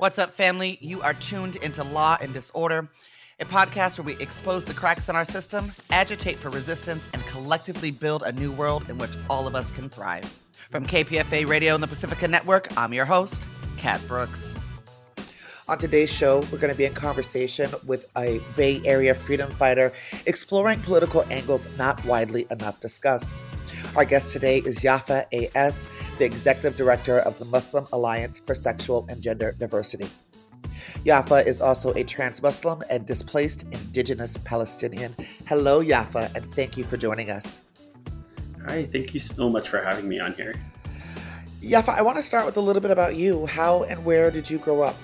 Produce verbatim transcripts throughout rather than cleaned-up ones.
What's up, family? You are tuned into Law and Disorder, a podcast where we expose the cracks in our system, agitate for resistance, and collectively build a new world in which all of us can thrive. From K P F A Radio and the Pacifica Network, I'm your host, Kat Brooks. On today's show, we're going to be in conversation with a Bay Area freedom fighter exploring political angles not widely enough discussed. Our guest today is Yafa A S, the Executive Director of the Muslim Alliance for Sexual and Gender Diversity. Yafa is also a trans Muslim and displaced Indigenous Palestinian. Hello, Yafa, and thank you for joining us. Hi, thank you so much for having me on here. Yafa, I want to start with a little bit about you. How and where did you grow up?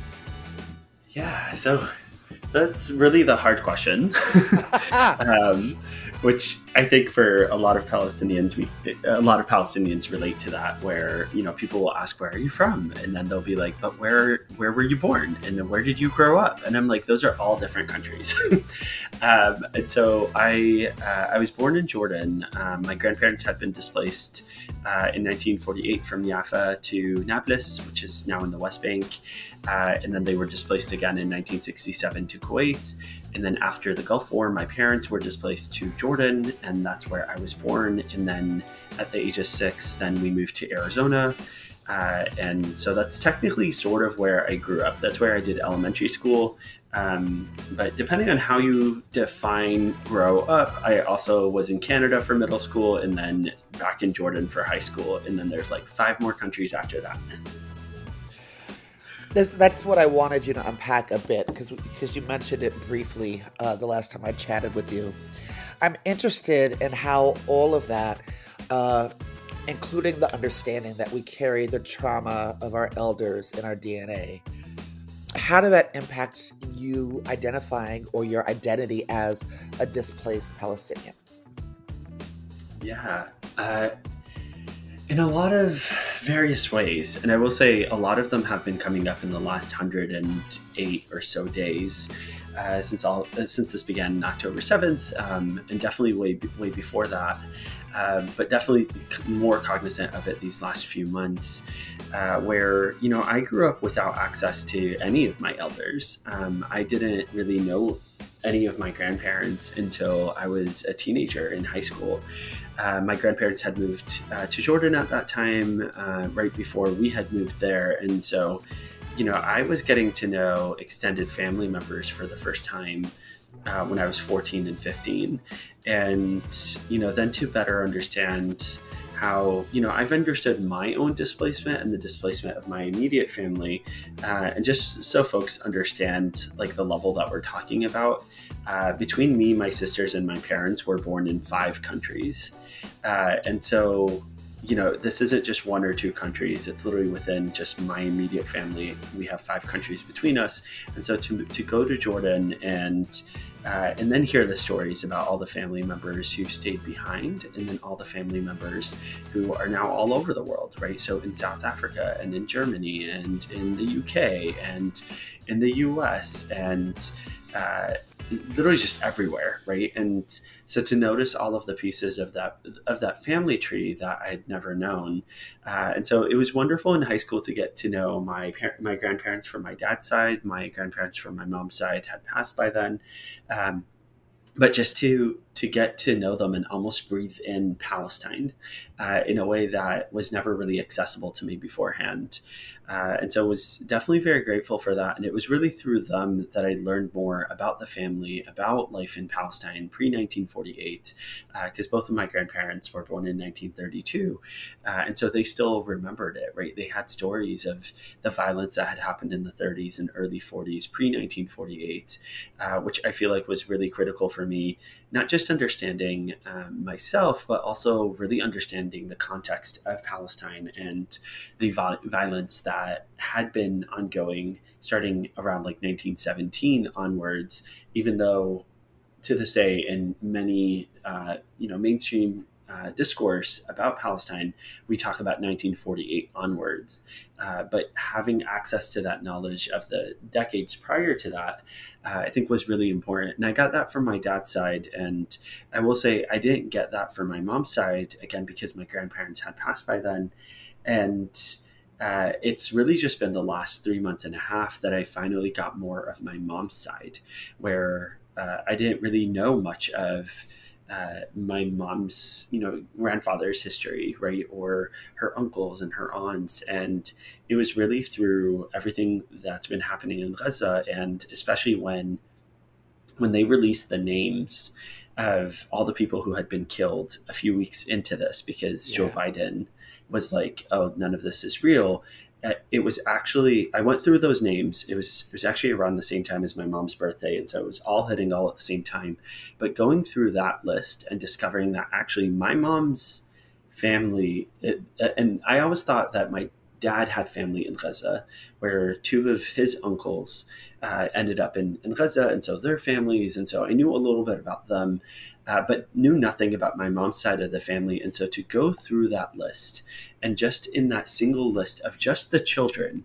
Yeah, so that's really the hard question, um, which I think for a lot of Palestinians, we a lot of Palestinians relate to that. Where you know people will ask, "Where are you from?" and then they'll be like, "But where where were you born?" and then, "Where did you grow up?" And I'm like, "Those are all different countries." um, and so I uh, I was born in Jordan. Um, my grandparents had been displaced uh, in nineteen forty-eight from Yafa to Nablus, which is now in the West Bank. Uh, and then they were displaced again in nineteen sixty-seven to Kuwait. And then after the Gulf War, my parents were displaced to Jordan, and that's where I was born. And then at the age of six, then we moved to Arizona. Uh, and so that's technically sort of where I grew up. That's where I did elementary school. Um, but depending on how you define grow up, I also was in Canada for middle school and then back in Jordan for high school. And then there's like five more countries after that. That's, that's what I wanted you to unpack a bit, because because you mentioned it briefly uh, the last time I chatted with you. I'm interested in how all of that, uh, including the understanding that we carry the trauma of our elders in our D N A, how did that impact you identifying or your identity as a displaced Palestinian? Yeah. Uh... In a lot of various ways, and I will say a lot of them have been coming up in the last one hundred eight or so days uh, since all uh, since this began October seventh, um, and definitely way way before that, uh, but definitely more cognizant of it these last few months, uh, where you know I grew up without access to any of my elders. Um, I didn't really know any of my grandparents until I was a teenager in high school. Uh, my grandparents had moved uh, to Jordan at that time, uh, right before we had moved there. And so, you know, I was getting to know extended family members for the first time uh, when I was fourteen and fifteen. And, you know, then to better understand how, you know, I've understood my own displacement and the displacement of my immediate family. Uh, and just so folks understand, like, the level that we're talking about, uh, between me, my sisters, and my parents were born in five countries. Uh, and so, you know, this isn't just one or two countries. It's literally within just my immediate family. We have five countries between us. And so to to go to Jordan and uh, and then hear the stories about all the family members who stayed behind, and then all the family members who are now all over the world, right? So in South Africa and in Germany and in the U K and in the U S and uh, literally just everywhere, right? And so to notice all of the pieces of that of that family tree that I'd never known, uh, and so it was wonderful in high school to get to know my par- my grandparents from my dad's side. My grandparents from my mom's side had passed by then, um, but just to to get to know them and almost breathe in Palestine uh, in a way that was never really accessible to me beforehand. Uh, and so I was definitely very grateful for that. And it was really through them that I learned more about the family, about life in Palestine pre nineteen forty-eight, because uh, both of my grandparents were born in nineteen thirty-two. Uh, and so they still remembered it, right? They had stories of the violence that had happened in the thirties and early forties, pre nineteen forty-eight, uh, which I feel like was really critical for me, not just understanding um, myself, but also really understanding the context of Palestine and the vi- violence that had been ongoing starting around like nineteen seventeen onwards, even though to this day in many, uh, you know, mainstream uh, discourse about Palestine, we talk about nineteen forty-eight onwards. Uh, but having access to that knowledge of the decades prior to that, uh, I think was really important. And I got that from my dad's side. And I will say I didn't get that from my mom's side, again, because my grandparents had passed by then. And uh, it's really just been the last three months and a half that I finally got more of my mom's side, where uh, I didn't really know much of uh, my mom's, you know, grandfather's history, right, or her uncles and her aunts, and it was really through everything that's been happening in Gaza, and especially when when they released the names of all the people who had been killed a few weeks into this, because yeah. Joe Biden was like, oh, none of this is real. Uh, it was actually, I went through those names. It was, it was actually around the same time as my mom's birthday. And so it was all hitting all at the same time. But going through that list and discovering that actually my mom's family, it, and I always thought that my dad had family in Gaza, where two of his uncles uh, ended up in, in Gaza, and so their families, and so I knew a little bit about them, uh, but knew nothing about my mom's side of the family. And so to go through that list, and just in that single list of just the children,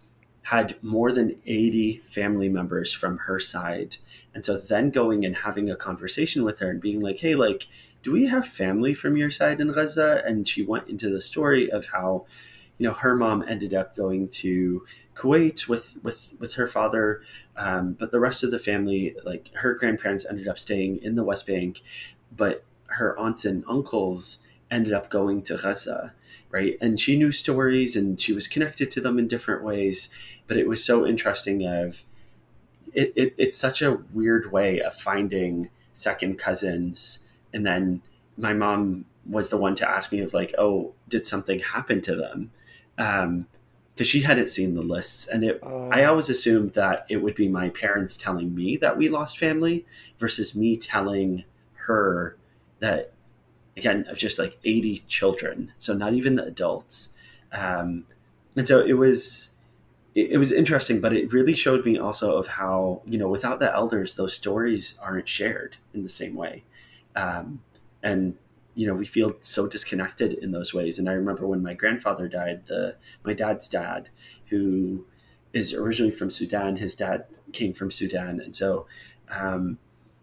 had more than eighty family members from her side. And so then going and having a conversation with her and being like, hey, like, do we have family from your side in Gaza? And she went into the story of how, you know, her mom ended up going to Kuwait with, with, with her father. Um, but the rest of the family, like her grandparents ended up staying in the West Bank, but her aunts and uncles ended up going to Gaza, right? And she knew stories and she was connected to them in different ways. But it was so interesting of it, it it's such a weird way of finding second cousins. And then my mom was the one to ask me of like, oh, did something happen to them? Um, because she hadn't seen the lists, and it, uh, I always assumed that it would be my parents telling me that we lost family versus me telling her that, again, of just like eighty children, so not even the adults. Um, and so it was, it, it was interesting, but it really showed me also of how, you know, without the elders, those stories aren't shared in the same way. Um, and you know, we feel so disconnected in those ways. And I remember when my grandfather died, the my dad's dad, who is originally from Sudan, his dad came from Sudan. And so um,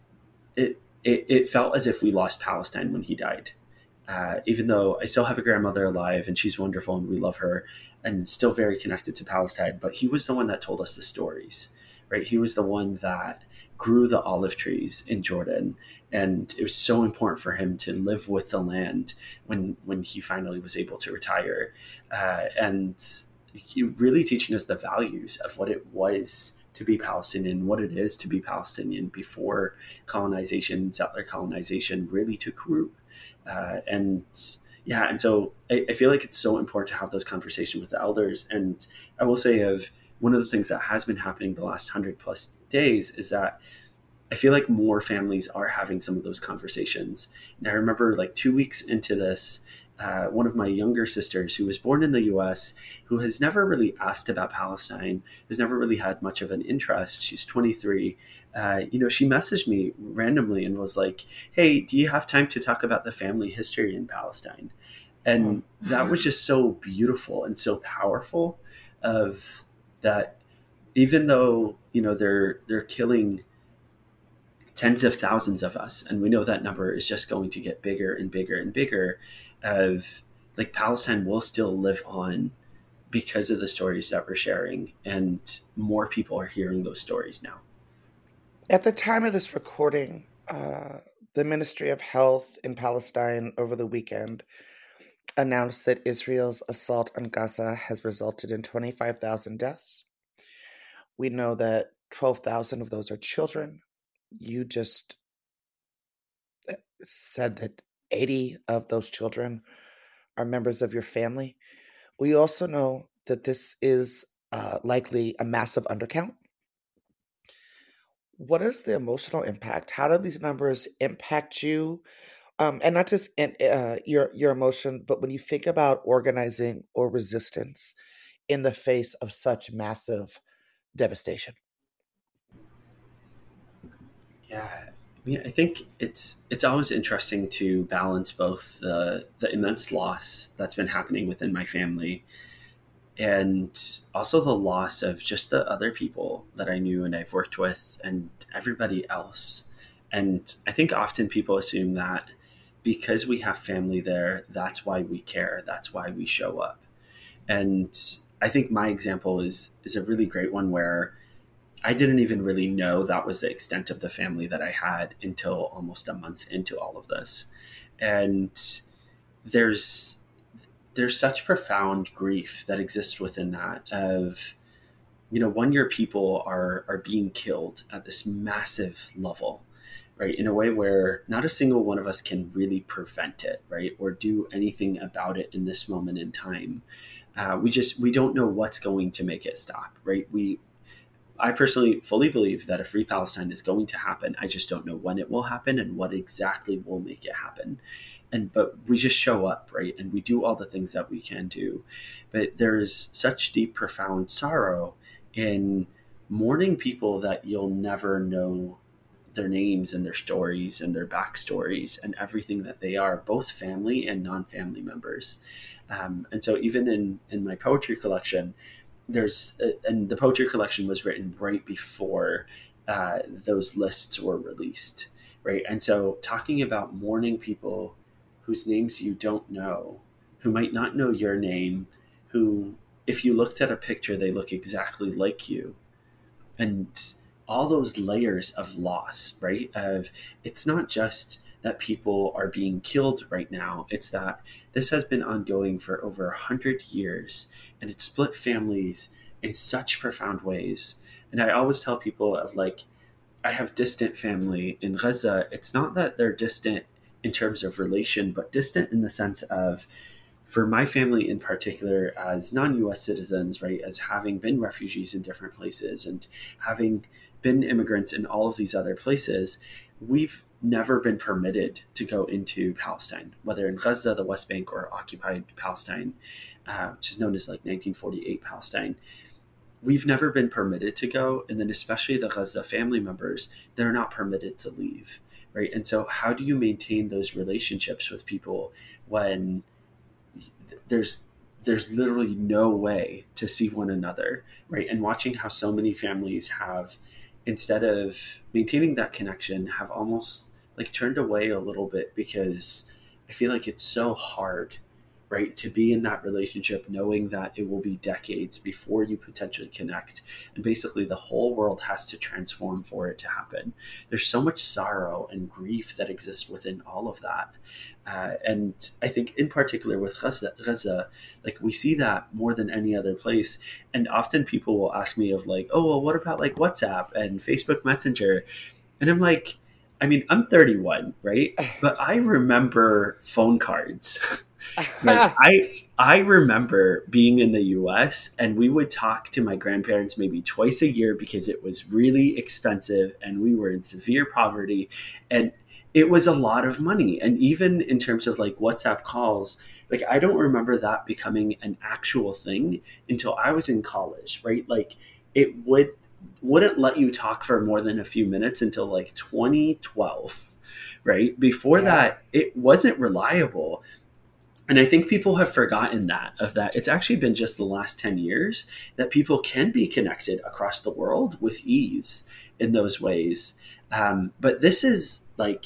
it, it it felt as if we lost Palestine when he died. Uh, even though I still have a grandmother alive and she's wonderful and we love her and still very connected to Palestine. But he was the one that told us the stories, right? He was the one that grew the olive trees in Jordan. And it was so important for him to live with the land when when he finally was able to retire. Uh, and he really teaching us the values of what it was to be Palestinian, what it is to be Palestinian before colonization, settler colonization really took root. Uh, and yeah, and so I, I feel like it's so important to have those conversations with the elders. And I will say of one of the things that has been happening the last hundred plus days is that I feel like more families are having some of those conversations. And I remember like two weeks into this, uh, one of my younger sisters who was born in the U S, who has never really asked about Palestine, has never really had much of an interest. She's twenty-three. Uh, you know, she messaged me randomly and was like, hey, do you have time to talk about the family history in Palestine? And oh. that was just so beautiful and so powerful of that, even though, you know, they're, they're killing tens of thousands of us, and we know that number is just going to get bigger and bigger and bigger, of like Palestine will still live on because of the stories that we're sharing, and more people are hearing those stories now. At the time of this recording, uh, the Ministry of Health in Palestine over the weekend announced that Israel's assault on Gaza has resulted in twenty-five thousand deaths. We know that twelve thousand of those are children. You just said that eighty of those children are members of your family. We also know that this is uh, likely a massive undercount. What is the emotional impact? How do these numbers impact you? Um, and not just in, uh, your your emotion, but when you think about organizing or resistance in the face of such massive devastation. Yeah, I mean, I think it's it's always interesting to balance both the the immense loss that's been happening within my family, and also the loss of just the other people that I knew and I've worked with and everybody else. And I think often people assume that because we have family there, that's why we care, that's why we show up. And I think my example is is a really great one where I didn't even really know that was the extent of the family that I had until almost a month into all of this. And there's there's such profound grief that exists within that of, you know, one year people are are being killed at this massive level, right? In a way where not a single one of us can really prevent it, right? Or do anything about it in this moment in time. Uh, we just, we don't know what's going to make it stop, right? We, I personally fully believe that a free Palestine is going to happen. I just don't know when it will happen and what exactly will make it happen. And, but we just show up, right? And we do all the things that we can do. But there is such deep, profound sorrow in mourning people that you'll never know their names and their stories and their backstories and everything that they are, both family and non-family members. Um, and so even in, in my poetry collection, there's, uh, and the poetry collection was written right before uh, those lists were released, right? And so talking about mourning people whose names you don't know, who might not know your name, who, if you looked at a picture, they look exactly like you. And all those layers of loss, right? Of, it's not just that people are being killed right now. It's that this has been ongoing for over a hundred years and it split families in such profound ways. And I always tell people of like, I have distant family in Gaza. It's not that they're distant in terms of relation, but distant in the sense of, for my family in particular, as non-U S citizens, right, as having been refugees in different places and having been immigrants in all of these other places, we've never been permitted to go into Palestine, whether in Gaza, the West Bank, or occupied Palestine, uh, which is known as like nineteen forty-eight Palestine. We've never been permitted to go. And then especially the Gaza family members, they're not permitted to leave, right? And so how do you maintain those relationships with people when there's there's literally no way to see one another, right? And watching how so many families have, instead of maintaining that connection, have almost like turned away a little bit, because I feel like it's so hard, right, to be in that relationship knowing that it will be decades before you potentially connect. And basically the whole world has to transform for it to happen. There's so much sorrow and grief that exists within all of that. Uh, and I think in particular with Gaza, Gaza, like we see that more than any other place. And often people will ask me of like, oh, well, what about like WhatsApp and Facebook Messenger? And I'm like, I mean, I'm thirty-one, right? But I remember phone cards. Like I I remember being in the U S and we would talk to my grandparents maybe twice a year because it was really expensive and we were in severe poverty and it was a lot of money. And even in terms of like WhatsApp calls, like I don't remember that becoming an actual thing until I was in college, right? Like it would wouldn't let you talk for more than a few minutes until like twenty twelve, right? Before yeah. that, it wasn't reliable. And I think people have forgotten that, of that. It's actually been just the last ten years that people can be connected across the world with ease in those ways. Um, but this is like,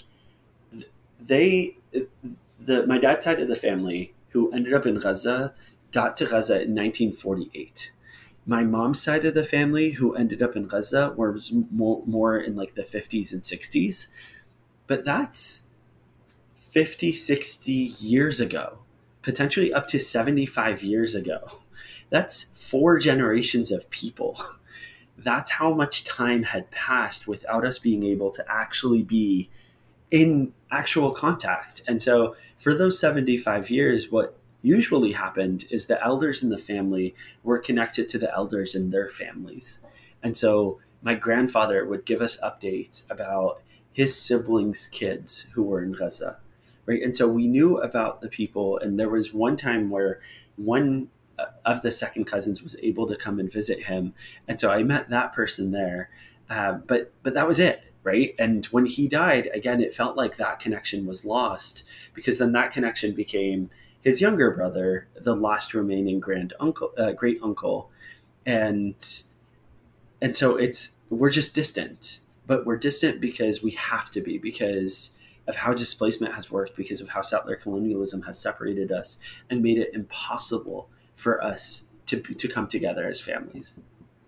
they, the my dad's side of the family who ended up in Gaza got to Gaza in nineteen forty-eight. My mom's side of the family who ended up in Gaza was more, more in like the fifties and sixties. But that's fifty, sixty years ago. Potentially up to seventy-five years ago. That's four generations of people. That's how much time had passed without us being able to actually be in actual contact. And so for those seventy-five years, what usually happened is the elders in the family were connected to the elders in their families. And so my grandfather would give us updates about his siblings' kids who were in Gaza. Right. And so we knew about the people. And there was one time where one of the second cousins was able to come and visit him. And so I met that person there. Uh, but but that was it. Right. And when he died, again, it felt like that connection was lost, because then that connection became his younger brother, the last remaining grand uncle, uh, great uncle. And and so it's we're just distant. But we're distant because we have to be, because of how displacement has worked, because of how settler colonialism has separated us and made it impossible for us to to come together as families.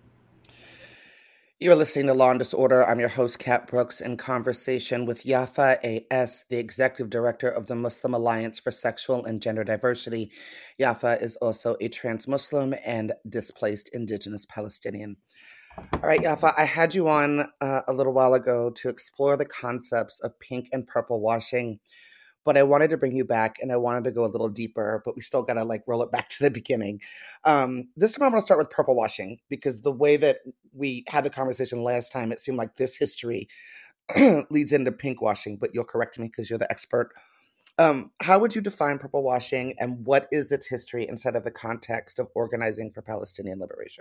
You're listening to Law and Disorder. I'm your host, Kat Brooks, in conversation with Yafa A S, the Executive Director of the Muslim Alliance for Sexual and Gender Diversity. Yafa is also a trans Muslim and displaced Indigenous Palestinian. All right, Yafa, I had you on uh, a little while ago to explore the concepts of pink and purple washing, but I wanted to bring you back and I wanted to go a little deeper, but we still got to like roll it back to the beginning. Um, this time I'm going to start with purple washing because the way that we had the conversation last time, it seemed like this history leads into pink washing, but you'll correct me because you're the expert. Um, how would you define purple washing and what is its history inside of the context of organizing for Palestinian liberation?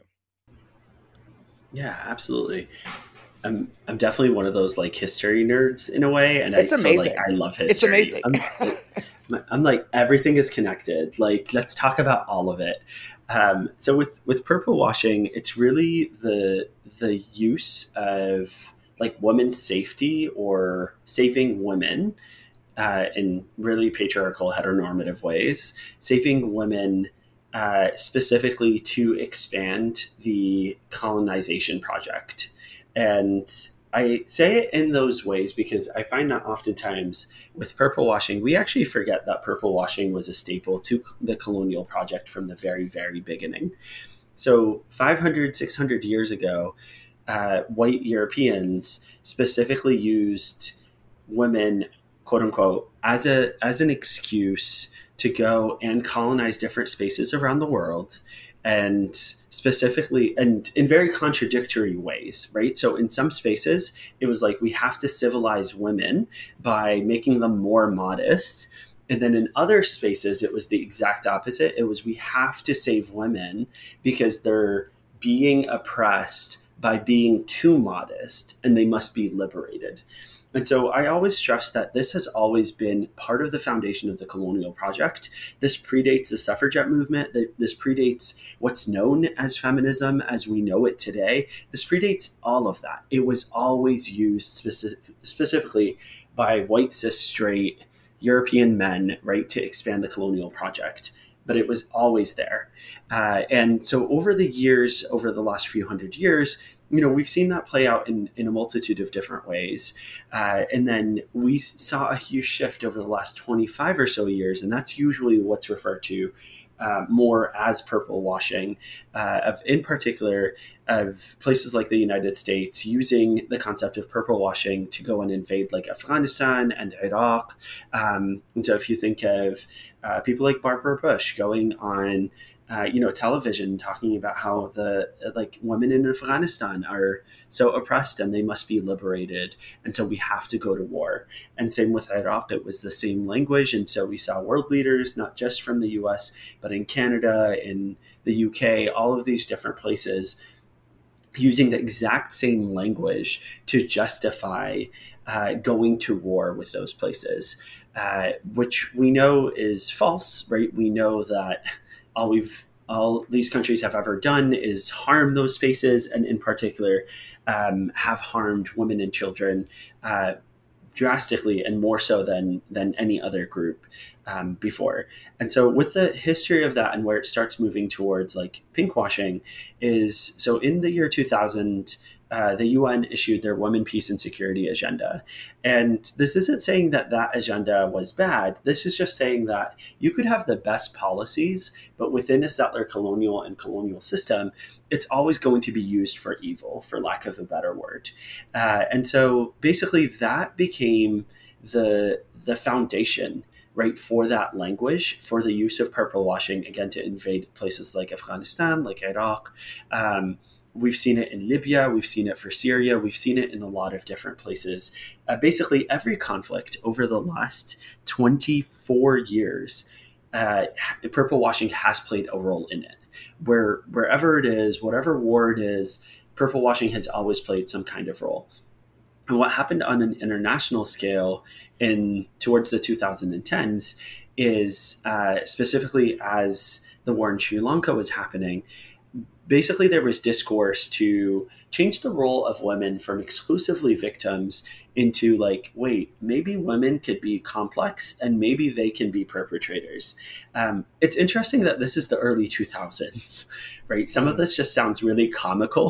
Yeah, absolutely. I'm I'm definitely one of those like history nerds in a way, and it's I, amazing. So, like, I love history. It's amazing. I'm, I'm like everything is connected. Like let's talk about all of it. Um, so with with purple washing, it's really the the use of like women's safety or saving women uh, in really patriarchal heteronormative ways, saving women. Uh, specifically to expand the colonization project. And I say it in those ways because I find that oftentimes with purple washing, we actually forget that purple washing was a staple to the colonial project from the very, very beginning. So five hundred, six hundred years ago, uh, white Europeans specifically used women, quote unquote, as a as an excuse to go and colonize different spaces around the world, and specifically and in very contradictory ways, right? So in some spaces, it was like we have to civilize women by making them more modest. And then in other spaces, it was the exact opposite. It was we have to save women because they're being oppressed by being too modest and they must be liberated. And so I always stress that this has always been part of the foundation of the colonial project. This predates the suffragette movement. This predates what's known as feminism as we know it today. This predates all of that. It was always used specific, specifically by white, cis, straight European men, right, to expand the colonial project. But it was always there. Uh, and so over the years, over the last few hundred years, you know, we've seen that play out in, in a multitude of different ways. Uh, and then we saw a huge shift over the last twenty-five or so years. And that's usually what's referred to uh, more as purple washing, uh, of in particular of places like the United States using the concept of purple washing to go and invade like Afghanistan and Iraq. Um, and so if you think of uh, people like Barbara Bush going on Uh, you know, television talking about how the like women in Afghanistan are so oppressed and they must be liberated. And so we have to go to war. And same with Iraq, it was the same language. And so we saw world leaders, not just from the U S, but in Canada, in the U K, all of these different places using the exact same language to justify uh, going to war with those places, uh, which we know is false, right? We know that all we've all these countries have ever done is harm those spaces, and in particular um, have harmed women and children uh, drastically and more so than than any other group um, before. And so with the history of that and where it starts moving towards like pink washing is, so in the year two thousand, Uh, the U N issued their Women, Peace, and Security agenda. And this isn't saying that that agenda was bad. This is just saying that you could have the best policies, but within a settler colonial and colonial system, it's always going to be used for evil, for lack of a better word. Uh, and so basically that became the the foundation, right, for that language, for the use of purple washing, again, to invade places like Afghanistan, like Iraq. Um, We've seen it in Libya. We've seen it for Syria. We've seen it in a lot of different places. Uh, basically, every conflict over the last twenty-four years, uh, purple washing has played a role in it. Where wherever it is, whatever war it is, purple washing has always played some kind of role. And what happened on an international scale in towards the twenty tens is uh, specifically as the war in Sri Lanka was happening, basically there was discourse to change the role of women from exclusively victims into like, wait, maybe women could be complex and maybe they can be perpetrators. Um, it's interesting that this is the early two thousands, right? Some of this just sounds really comical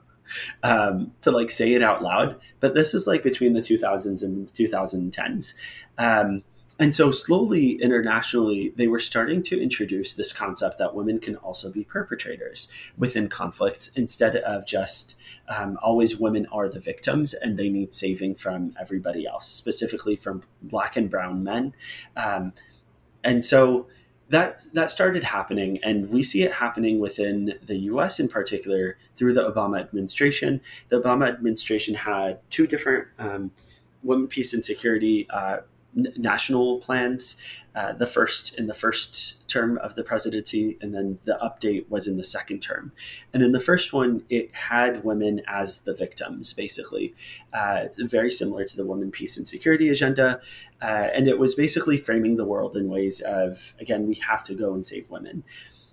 um, to like say it out loud, but this is like between the two thousands and the twenty tens. Um, And so slowly internationally, they were starting to introduce this concept that women can also be perpetrators within conflicts instead of just um, always women are the victims and they need saving from everybody else, specifically from Black and brown men. Um, and so that that started happening, and we see it happening within the U S in particular through the Obama administration. The Obama administration had two different um, women, peace, and security uh, national plans, uh, the first in the first term of the presidency, and then the update was in the second term. And in the first one, it had women as the victims, basically, uh, very similar to the Women, Peace, and Security agenda. Uh, and it was basically framing the world in ways of, again, we have to go and save women.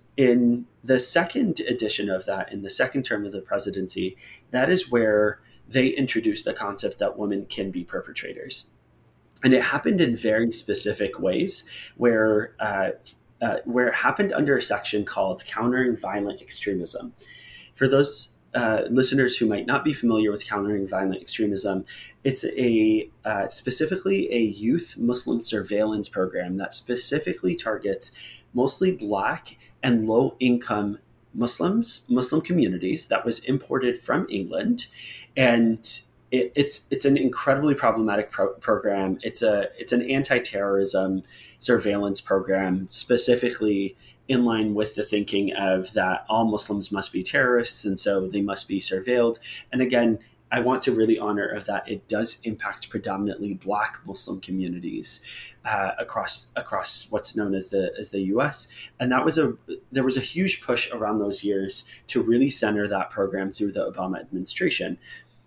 In the second edition of that, in the second term of the presidency, that is where they introduced the concept that women can be perpetrators. And it happened in very specific ways where uh, uh, where it happened under a section called Countering Violent Extremism. For those uh, listeners who might not be familiar with Countering Violent Extremism, it's a uh, specifically a youth Muslim surveillance program that specifically targets mostly Black and low-income Muslims, Muslim communities that was imported from England. And It, it's it's an incredibly problematic pro- program. It's a it's an anti-terrorism surveillance program, specifically in line with the thinking of that all Muslims must be terrorists, and so they must be surveilled. And again, I want to really honor of that. It does impact predominantly Black Muslim communities uh, across across what's known as the as the U S. And that was a there was a huge push around those years to really center that program through the Obama administration.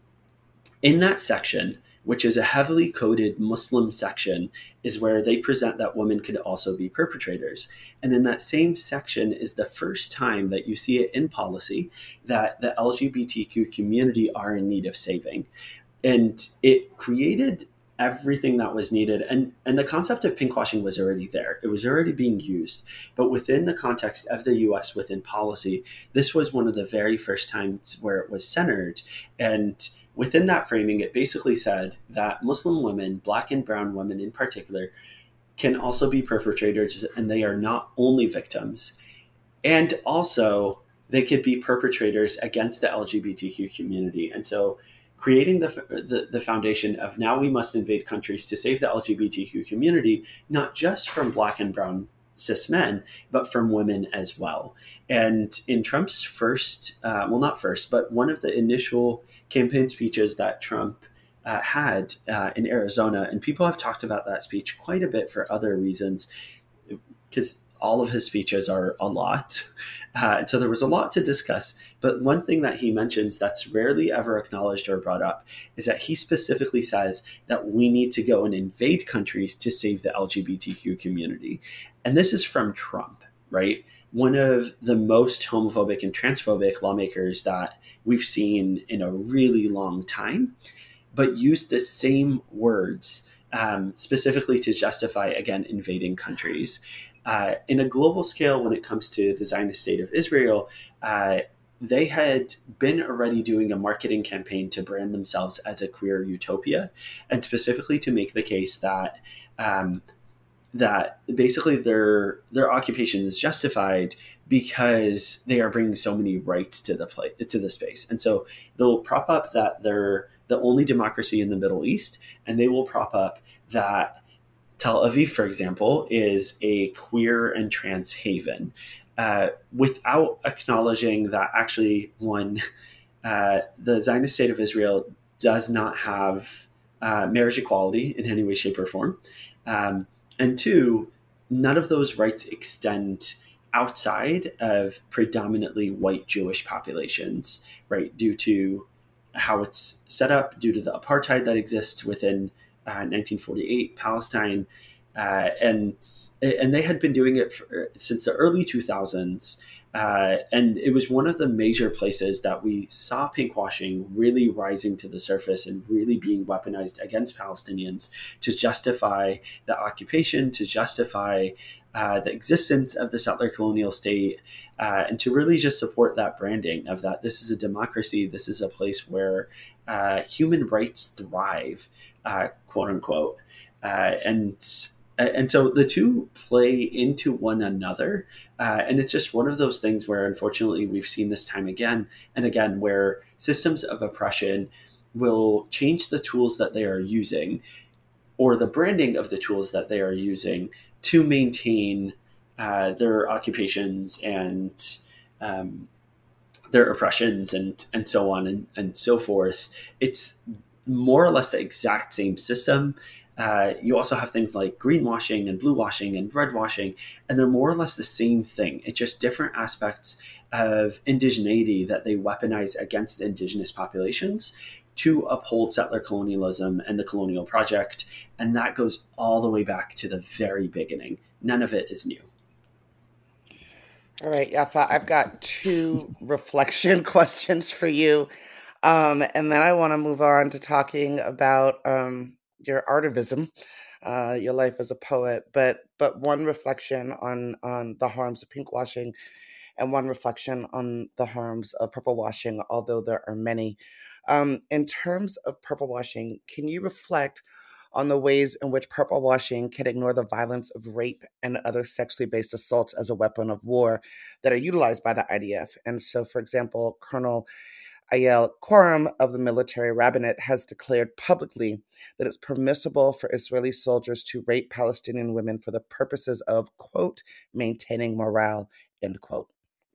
In that section, which is a heavily coded Muslim section, is where they present that women could also be perpetrators. And in that same section is the first time that you see it in policy that the L G B T Q community are in need of saving. And it created everything that was needed. And, and the concept of pinkwashing was already there. It was already being used. But within the context of the U S within policy, this was one of the very first times where it was centered. And within that framing, it basically said that Muslim women, Black and brown women in particular, can also be perpetrators, and they are not only victims. And also, they could be perpetrators against the L G B T Q community. And so creating the, the, the foundation of now we must invade countries to save the L G B T Q community, not just from Black and brown cis men, but from women as well. And in Trump's first, uh, well, not first, but one of the initial campaign speeches that Trump uh, had uh, in Arizona, and people have talked about that speech quite a bit for other reasons, because all of his speeches are a lot. Uh, and so there was a lot to discuss. But one thing that he mentions that's rarely ever acknowledged or brought up is that he specifically says that we need to go and invade countries to save the L G B T Q community. And this is from Trump, right? One of the most homophobic and transphobic lawmakers that we've seen in a really long time, but used the same words um, specifically to justify, again, invading countries. Uh, in a global scale, when it comes to the Zionist state of Israel, uh, they had been already doing a marketing campaign to brand themselves as a queer utopia, and specifically to make the case that um, that basically their their occupation is justified because they are bringing so many rights to the play, to the space. And so they'll prop up that they're the only democracy in the Middle East, and they will prop up that Tel Aviv, for example, is a queer and trans haven, uh, without acknowledging that actually, one, uh, the Zionist state of Israel does not have uh, marriage equality in any way, shape, or form. Um, and two, none of those rights extend outside of predominantly white Jewish populations, right, due to how it's set up, due to the apartheid that exists within Uh, nineteen forty-eight Palestine, uh, and and they had been doing it for, since the early two thousands, Uh, and it was one of the major places that we saw pinkwashing really rising to the surface and really being weaponized against Palestinians to justify the occupation, to justify uh, the existence of the settler colonial state, uh, and to really just support that branding of that this is a democracy, this is a place where uh, human rights thrive, uh, quote unquote. Uh, and and so the two play into one another. Uh, and it's just one of those things where, unfortunately, we've seen this time again and again, where systems of oppression will change the tools that they are using or the branding of the tools that they are using to maintain uh, their occupations and um, their oppressions and, and so on and, and so forth. It's more or less the exact same system. Uh, you also have things like greenwashing and blue washing and red washing, and they're more or less the same thing. It's just different aspects of indigeneity that they weaponize against indigenous populations to uphold settler colonialism and the colonial project. And that goes all the way back to the very beginning. None of it is new. All right, Yafa, I've got two reflection questions for you. Um, and then I want to move on to talking about um, your artivism, uh, your life as a poet, but but one reflection on on the harms of pinkwashing and one reflection on the harms of purple washing, although there are many. Um, in terms of purple washing, can you reflect on the ways in which purple washing can ignore the violence of rape and other sexually based assaults as a weapon of war that are utilized by the I D F? And so, for example, Colonel Eyal Quorum of the military rabbinate has declared publicly that it's permissible for Israeli soldiers to rape Palestinian women for the purposes of, quote, maintaining morale, end quote.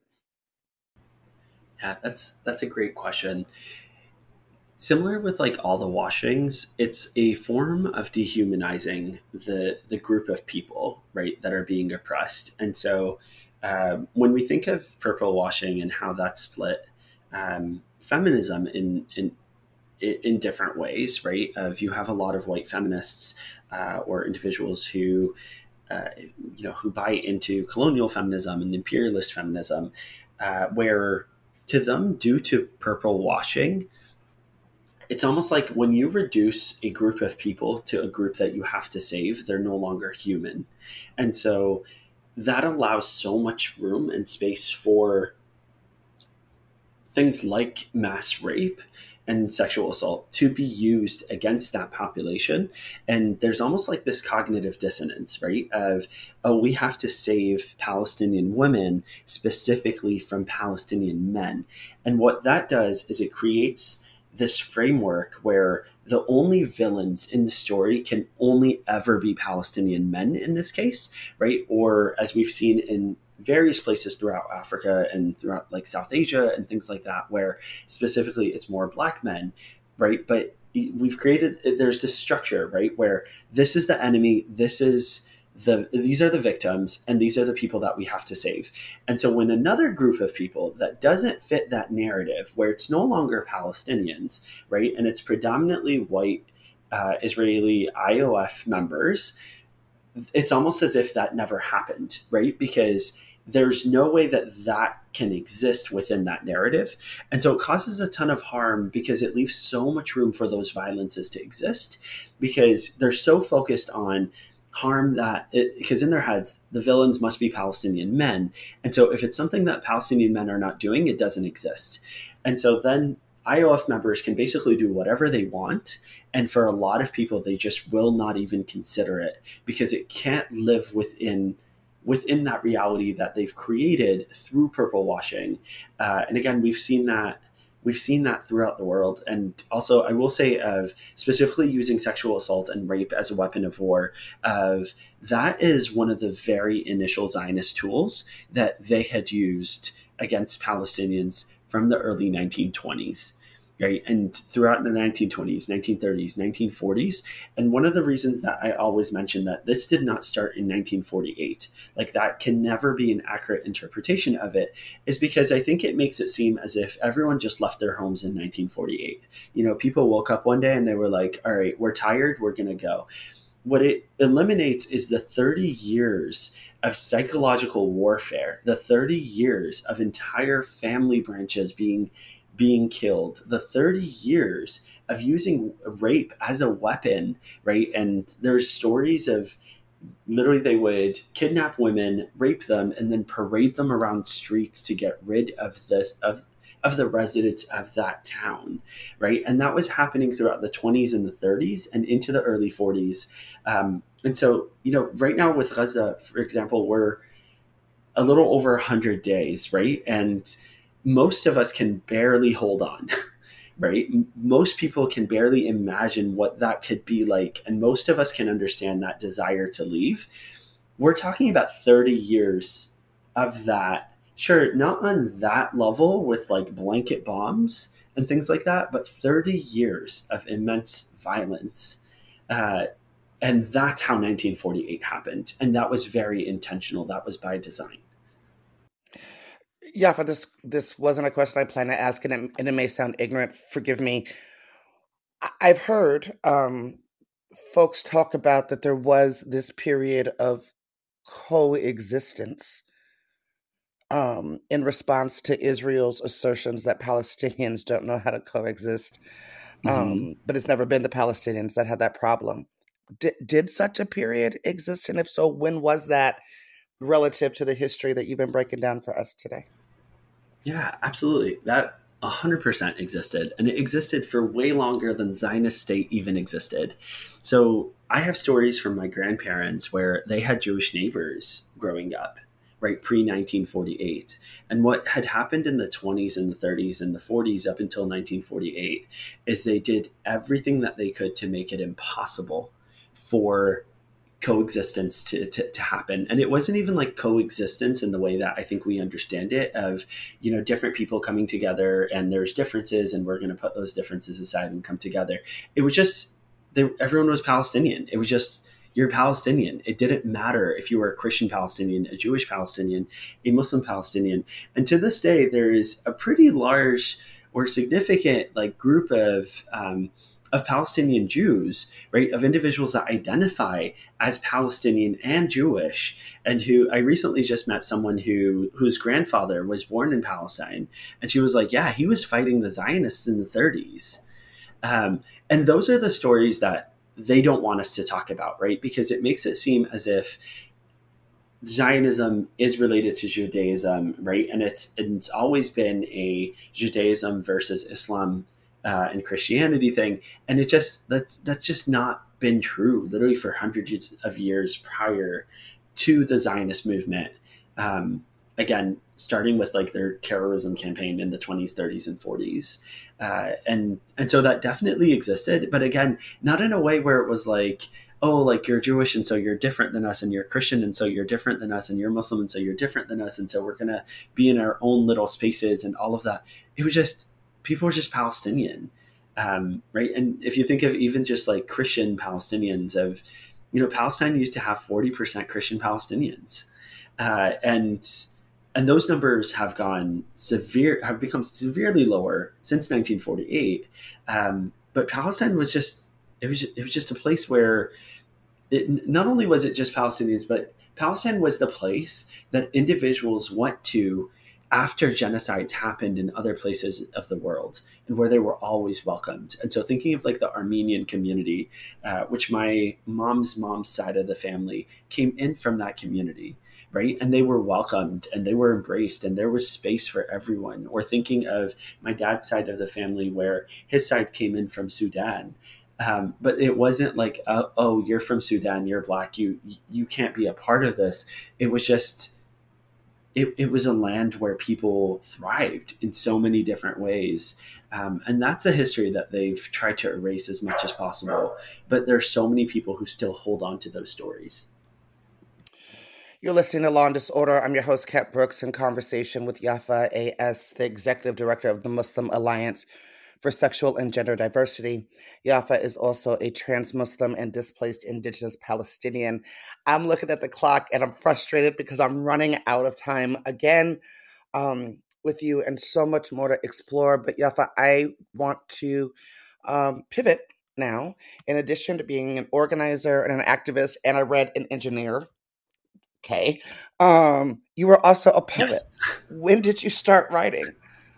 Yeah, that's that's a great question. Similar with like all the washings, it's a form of dehumanizing the the group of people, right, that are being oppressed. And so um, when we think of purple washing and how that's split, um, feminism in in in different ways, right? Of you have a lot of white feminists uh, or individuals who, uh, you know, who buy into colonial feminism and imperialist feminism, uh, where to them, due to purple washing, it's almost like when you reduce a group of people to a group that you have to save, they're no longer human. And so that allows so much room and space for things like mass rape and sexual assault to be used against that population. And there's almost like this cognitive dissonance, right? Of, oh, we have to save Palestinian women specifically from Palestinian men. And what that does is it creates this framework where the only villains in the story can only ever be Palestinian men in this case, right? Or as we've seen in various places throughout Africa and throughout like South Asia and things like that, where specifically it's more black men, right? But we've created, there's this structure, right? Where this is the enemy, this is the, these are the victims, and these are the people that we have to save. And so when another group of people that doesn't fit that narrative, where it's no longer Palestinians, right? And it's predominantly white uh, Israeli I O F members, it's almost as if that never happened, right? Because there's no way that that can exist within that narrative. And so it causes a ton of harm because it leaves so much room for those violences to exist, because they're so focused on harm that it, because in their heads, the villains must be Palestinian men. And so if it's something that Palestinian men are not doing, it doesn't exist. And so then I O F members can basically do whatever they want. And for a lot of people, they just will not even consider it because it can't live within within that reality that they've created through purple washing. Uh, and again, we've seen that we've seen that throughout the world. And also, I will say, of specifically using sexual assault and rape as a weapon of war, of that is one of the very initial Zionist tools that they had used against Palestinians from the early nineteen twenties. Right. And throughout the nineteen twenties, nineteen thirties, nineteen forties. And one of the reasons that I always mention that this did not start in nineteen forty-eight, like that can never be an accurate interpretation of it, is because I think it makes it seem as if everyone just left their homes in nineteen forty-eight. You know, people woke up one day and they were like, all right, we're tired, we're going to go. What it eliminates is the thirty years of psychological warfare, the thirty years of entire family branches being being killed, the thirty years of using rape as a weapon, right? And there's stories of literally they would kidnap women, rape them, and then parade them around streets to get rid of this of of the residents of that town, right? And that was happening throughout the twenties and the thirties and into the early forties. Um, and so, you know, right now with Gaza, for example, we're a little over one hundred days, right? And most of us can barely hold on, right? Most people can barely imagine what that could be like. And most of us can understand that desire to leave. We're talking about thirty years of that. Sure, not on that level with like blanket bombs and things like that, but thirty years of immense violence. Uh, and that's how nineteen forty-eight happened. And that was very intentional. That was by design. Yeah, for this, this wasn't a question I planned to ask, and it, and it may sound ignorant. Forgive me. I- I've heard um, folks talk about that there was this period of coexistence um, in response to Israel's assertions that Palestinians don't know how to coexist. Um, Mm-hmm. but it's never been the Palestinians that had that problem. Did, did such a period exist? And if so, when was that relative to the history that you've been breaking down for us today? Yeah, absolutely. That one hundred percent existed. And it existed for way longer than Zionist state even existed. So I have stories from my grandparents where they had Jewish neighbors growing up, right, pre nineteen forty-eight. And what had happened in the twenties and the thirties and the forties up until nineteen forty-eight is they did everything that they could to make it impossible for coexistence to, to, to happen. And it wasn't even like coexistence in the way that I think we understand it of, you know, different people coming together and there's differences and we're going to put those differences aside and come together. It was just, they, everyone was Palestinian. It was just, you're Palestinian. It didn't matter if you were a Christian Palestinian, a Jewish Palestinian, a Muslim Palestinian. And to this day, there is a pretty large or significant like group of, um, of Palestinian Jews, right, of individuals that identify as Palestinian and Jewish, and who I recently just met someone who whose grandfather was born in Palestine, and she was like, yeah, he was fighting the Zionists in the thirties. Um, and those are the stories that they don't want us to talk about, right, because it makes it seem as if Zionism is related to Judaism, right, and it's it's always been a Judaism versus Islam Uh, and Christianity thing. And it just, that's, that's just not been true literally for hundreds of years prior to the Zionist movement. Um, again, starting with like their terrorism campaign in the twenties, thirties, and forties. Uh, and, and so that definitely existed, but again, not in a way where it was like, oh, like you're Jewish and so you're different than us, and you're Christian and so you're different than us, and you're Muslim and so you're different than us, and so we're going to be in our own little spaces and all of that. It was just, people were just Palestinian, um, right? And if you think of even just like Christian Palestinians of, you know, Palestine used to have forty percent Christian Palestinians. Uh, and, and those numbers have gone severe, have become severely lower since nineteen forty-eight. Um, but Palestine was just, it was, it was just a place where it, not only was it just Palestinians, but Palestine was the place that individuals went to after genocides happened in other places of the world, and where they were always welcomed. And so thinking of like the Armenian community, uh, which my mom's mom's side of the family came in from that community, right? And they were welcomed and they were embraced and there was space for everyone. Or thinking of my dad's side of the family where his side came in from Sudan. Um, but it wasn't like, uh, oh, you're from Sudan, you're Black, you you can't be a part of this. It was just, It, it was a land where people thrived in so many different ways. Um, and that's a history that they've tried to erase as much as possible. But there's so many people who still hold on to those stories. You're listening to Law and Disorder. I'm your host, Kat Brooks, in conversation with Yafa A S, the Executive Director of the Muslim Alliance for Sexual and Gender Diversity. Yafa is also a trans Muslim and displaced Indigenous Palestinian. I'm looking at the clock and I'm frustrated because I'm running out of time again um, with you, and so much more to explore. But Yafa, I want to um, pivot now. In addition to being an organizer and an activist, and I read an engineer, Okay. Um, you were also a poet. Yes. When did you start writing?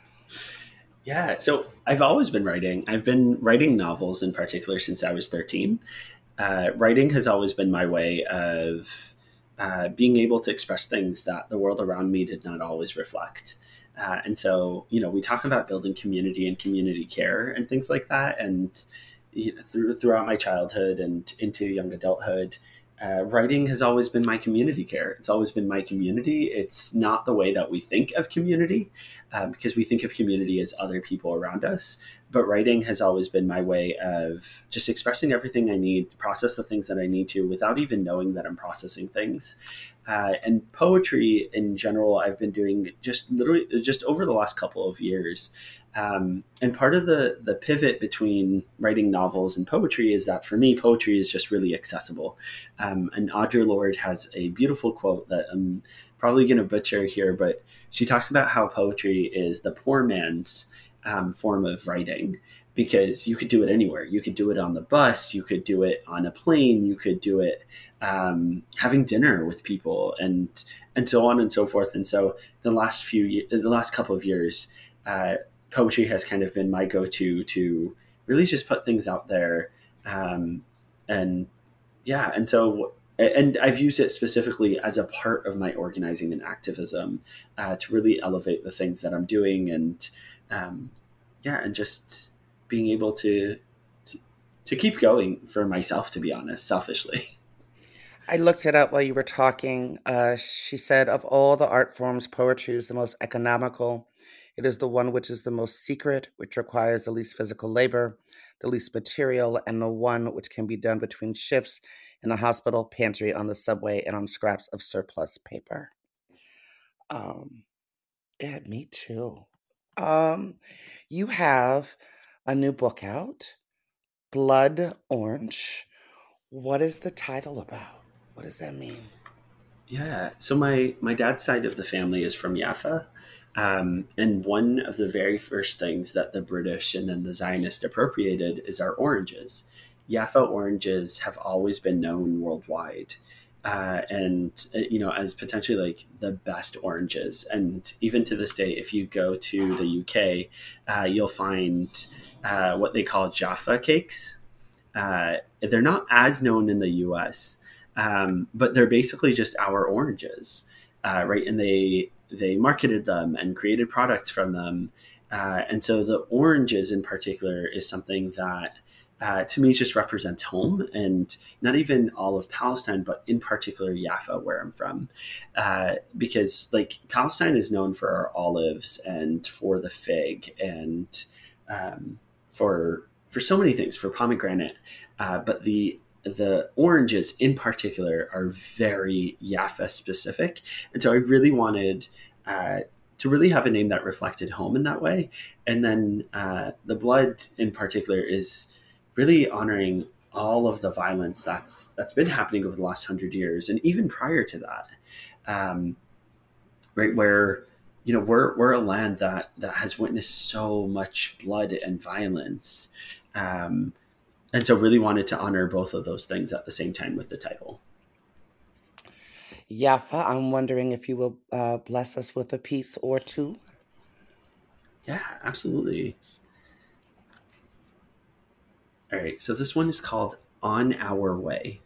Yeah, so I've always been writing. I've been writing novels in particular since I was thirteen. Uh, writing has always been my way of uh, being able to express things that the world around me did not always reflect. Uh, and so, you know, we talk about building community and community care and things like that. And you know, through, throughout my childhood and into young adulthood, uh, writing has always been my community care. It's always been my community. It's not the way that we think of community, uh, because we think of community as other people around us. But writing has always been my way of just expressing everything I need to process the things that I need to without even knowing that I'm processing things. Uh, and poetry in general, I've been doing just literally just over the last couple of years. Um, and part of the the pivot between writing novels and poetry is that for me, poetry is just really accessible. Um, and Audre Lorde has a beautiful quote that I'm probably going to butcher here, but she talks about how poetry is the poor man's um, form of writing, because you could do it anywhere. You could do it on the bus, you could do it on a plane, you could do it um, having dinner with people, and and so on and so forth. And so the last few, the last couple of years, uh, poetry has kind of been my go-to to really just put things out there, um, and yeah, and so and I've used it specifically as a part of my organizing and activism uh, to really elevate the things that I'm doing, and um, yeah, and just being able to, to to keep going for myself, to be honest, selfishly. I looked it up while you were talking. Uh, she said, of all the art forms, poetry is the most economical. It is the one which is the most secret, which requires the least physical labor, the least material, and the one which can be done between shifts in the hospital, pantry, on the subway, and on scraps of surplus paper. Um, yeah, me too. Um, you have a new book out, Blood Orange. What is the title about? What does that mean? Yeah. So my my dad's side of the family is from Jaffa, um, and one of the very first things that the British and then the Zionists appropriated is our oranges. Jaffa oranges have always been known worldwide, uh, and uh, you know, as potentially like the best oranges. And even to this day, if you go to the U K, uh, you'll find uh, what they call Jaffa cakes. Uh, they're not as known in the U S, um, but they're basically just our oranges, uh, right? And they they marketed them and created products from them, uh, and so the oranges in particular is something that. Uh, to me, just represents home, and not even all of Palestine, but in particular Jaffa, where I'm from, uh, because like Palestine is known for our olives and for the fig and um, for for so many things, for pomegranate, uh, but the the oranges in particular are very Jaffa specific, and so I really wanted uh, to really have a name that reflected home in that way. And then uh, the blood in particular is really honoring all of the violence that's that's been happening over the last hundred years, and even prior to that, um, right where you know we're we're a land that that has witnessed so much blood and violence. Um, and so really wanted to honor both of those things at the same time with the title. Yafa, I'm wondering if you will uh, bless us with a piece or two. Yeah, absolutely. All right, so this one is called On Our Way.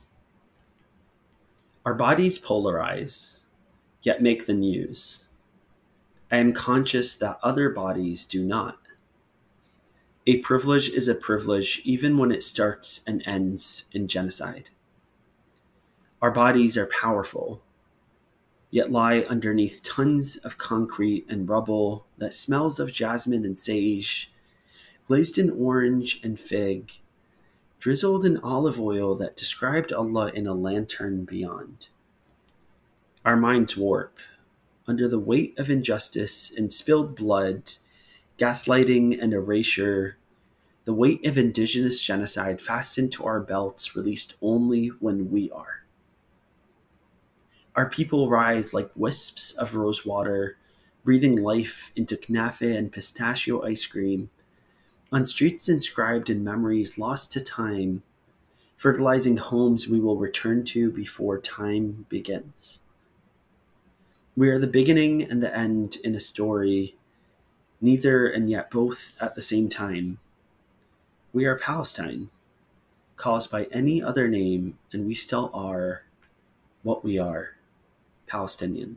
Our bodies polarize, yet make the news. I am conscious that other bodies do not. A privilege is a privilege even when it starts and ends in genocide. Our bodies are powerful, yet lie underneath tons of concrete and rubble that smells of jasmine and sage, glazed in orange and fig, drizzled in olive oil that described Allah in a lantern beyond. Our minds warp under the weight of injustice and spilled blood, gaslighting and erasure, the weight of indigenous genocide fastened to our belts, released only when we are. Our people rise like wisps of rosewater, breathing life into knafe and pistachio ice cream, on streets inscribed in memories lost to time, fertilizing homes we will return to before time begins. We are the beginning and the end in a story, neither and yet both at the same time. We are Palestine, caused by any other name, and we still are what we are, Palestinian.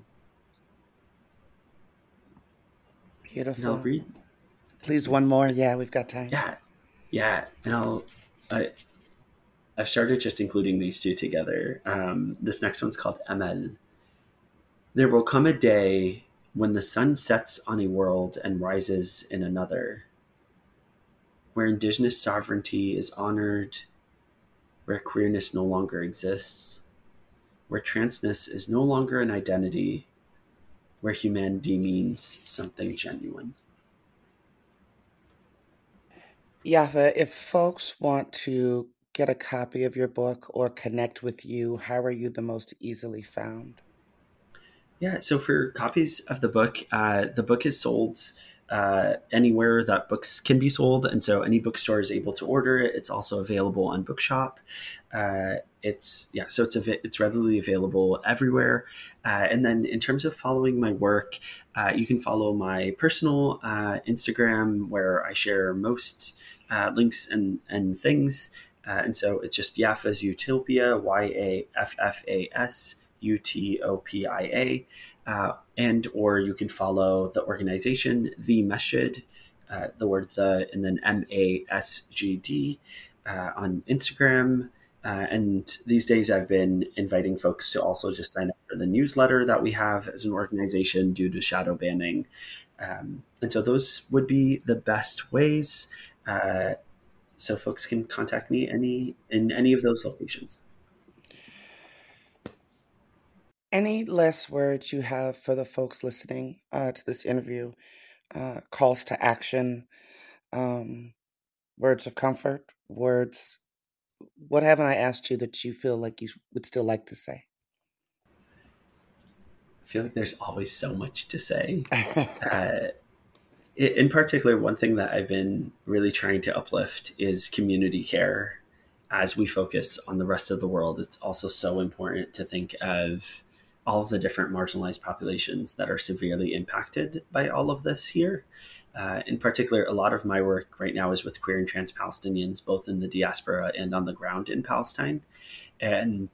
Beautiful. And I'll read. Please, one more. Yeah, we've got time. Yeah, yeah. And I'll. I, I've started just including these two together. Um, this next one's called Emel. There will come a day when the sun sets on a world and rises in another, where indigenous sovereignty is honored, where queerness no longer exists, where transness is no longer an identity, where humanity means something genuine. Yafa, if folks want to get a copy of your book or connect with you, how are you the most easily found? Yeah, so for copies of the book, uh, the book is sold uh, anywhere that books can be sold, and so any bookstore is able to order it. It's also available on Bookshop. Uh, it's yeah, so it's a, it's readily available everywhere. Uh, and then in terms of following my work, uh, you can follow my personal uh, Instagram where I share most uh, links and and things. Uh, and so it's just Yafa's Utopia, Y A F F A S U T O P I A, uh, and or you can follow the organization, The Masjid, uh, the word the, and then M A S G D uh, on Instagram. Uh, and these days I've been inviting folks to also just sign up for the newsletter that we have as an organization due to shadow banning. Um, and so those would be the best ways. Uh, so folks can contact me any in any of those locations. Any last words you have for the folks listening uh, to this interview? Uh, calls to action, um, words of comfort, words. What haven't I asked you that you feel like you would still like to say? I feel like there's always so much to say. uh, in particular, one thing that I've been really trying to uplift is community care. As we focus on the rest of the world, it's also so important to think of all of the different marginalized populations that are severely impacted by all of this here. Uh, in particular, a lot of my work right now is with queer and trans Palestinians, both in the diaspora and on the ground in Palestine. And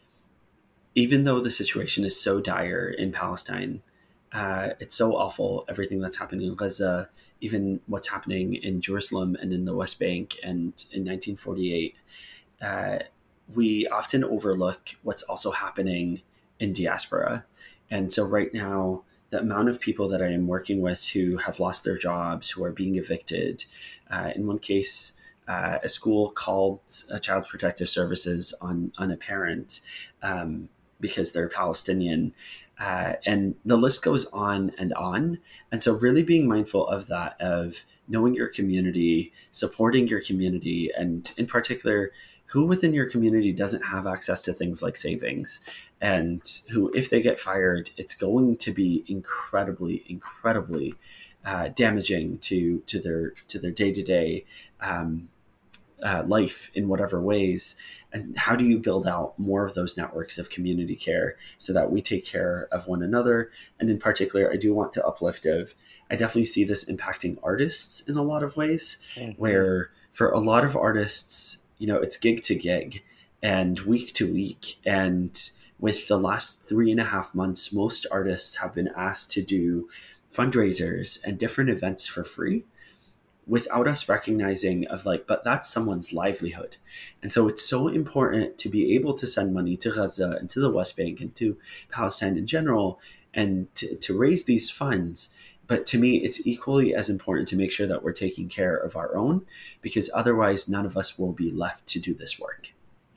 even though the situation is so dire in Palestine, uh, it's so awful, everything that's happening in Gaza, even what's happening in Jerusalem and in the West Bank and in nineteen forty-eight, uh, we often overlook what's also happening in diaspora. And so right now, the amount of people that I am working with who have lost their jobs, who are being evicted, uh, in one case, uh, a school called uh, Child Protective Services on, on a parent um, because they're Palestinian. Uh, and the list goes on and on. And so really being mindful of that, of knowing your community, supporting your community, and in particular, who within your community doesn't have access to things like savings, and who, if they get fired, it's going to be incredibly, incredibly uh, damaging to to their to their day-to-day um, uh, life in whatever ways. And how do you build out more of those networks of community care so that we take care of one another? And in particular, I do want to uplift of, I definitely see this impacting artists in a lot of ways, mm-hmm. where for a lot of artists, you know, it's gig to gig and week to week. And with the last three and a half months, most artists have been asked to do fundraisers and different events for free without us recognizing of like, but that's someone's livelihood. And so it's so important to be able to send money to Gaza and to the West Bank and to Palestine in general and to, to raise these funds. But to me, it's equally as important to make sure that we're taking care of our own, because otherwise none of us will be left to do this work.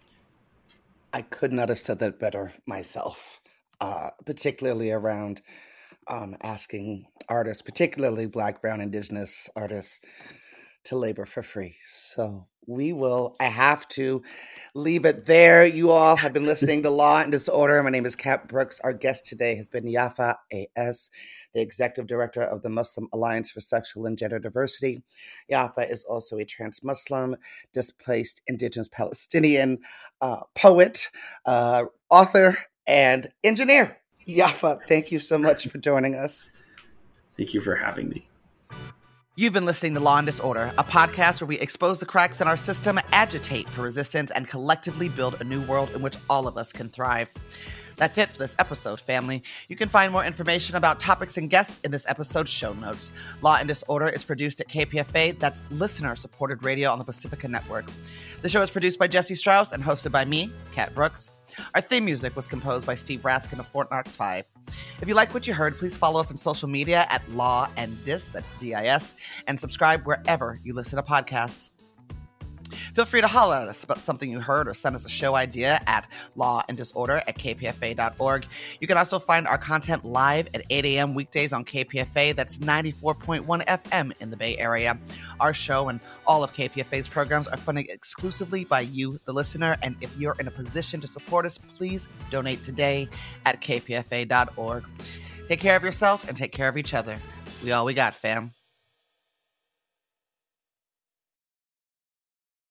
I could not have said that better myself, uh, particularly around um, asking artists, particularly Black, Brown, Indigenous artists, to labor for free. So we will, I have to leave it there. You all have been listening to Law and Disorder. My name is Kat Brooks. Our guest today has been Yafa A S, the Executive Director of the Muslim Alliance for Sexual and Gender Diversity. Yafa is also a trans Muslim, displaced Indigenous Palestinian uh, poet, uh, author, and engineer. Yafa, thank you so much for joining us. Thank you for having me. You've been listening to Law and Disorder, a podcast where we expose the cracks in our system, agitate for resistance, and collectively build a new world in which all of us can thrive. That's it for this episode, family. You can find more information about topics and guests in this episode's show notes. Law and Disorder is produced at K P F A, that's listener-supported radio on the Pacifica Network. The show is produced by Jesse Strauss and hosted by me, Kat Brooks. Our theme music was composed by Steve Raskin of Fort Knox five. If you like what you heard, please follow us on social media at Law and Dis, that's D I S, and subscribe wherever you listen to podcasts. Feel free to holler at us about something you heard or send us a show idea at law and disorder at k p f a dot org. You can also find our content live at eight a.m. weekdays on K P F A. That's ninety-four point one F M in the Bay Area. Our show and all of K P F A's programs are funded exclusively by you, the listener. And if you're in a position to support us, please donate today at k p f a dot org. Take care of yourself and take care of each other. We all we got, fam.